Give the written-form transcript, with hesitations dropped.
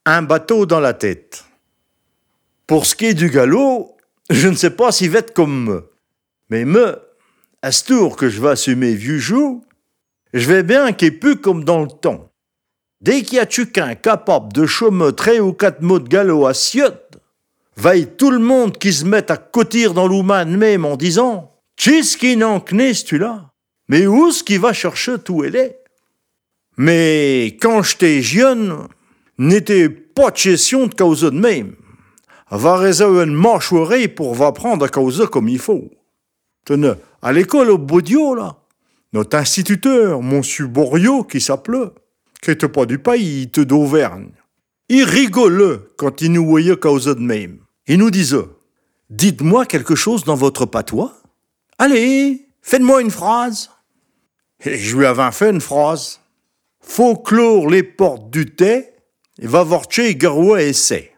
un bateau dans la tête. Pour ce qui est du galop, je ne sais pas s'il va être comme moi. Mais moi, à ce tour que je vais assumer vieux jour, je vais bien qu'il n'y ait plus comme dans le temps. Dès qu'il y a quelqu'un capable de chômer 3 ou 4 mots de galop à Ciotte, vaille tout le monde qui se met à cotir dans l'ouman même en disant « Qu'est-ce qui n'en k'nest tu là? Mais où est-ce qu'il va chercher tout elle est ?» Mais quand j'étais jeune, n'était pas de question de causer de même. Va réserver une mâchoire pour va prendre à causer comme il faut. Tenez, à l'école au Baudio, là, notre instituteur, monsieur Boriot, qui s'appelait, qui était pas du pays, il était d'Auvergne, il rigolait quand il nous voyait causer de même. Il nous disait, dites-moi quelque chose dans votre patois. Allez, faites-moi une phrase. Et je lui avais fait une phrase. Faut clore les portes du thé, et va voir chez Garouet et c'est.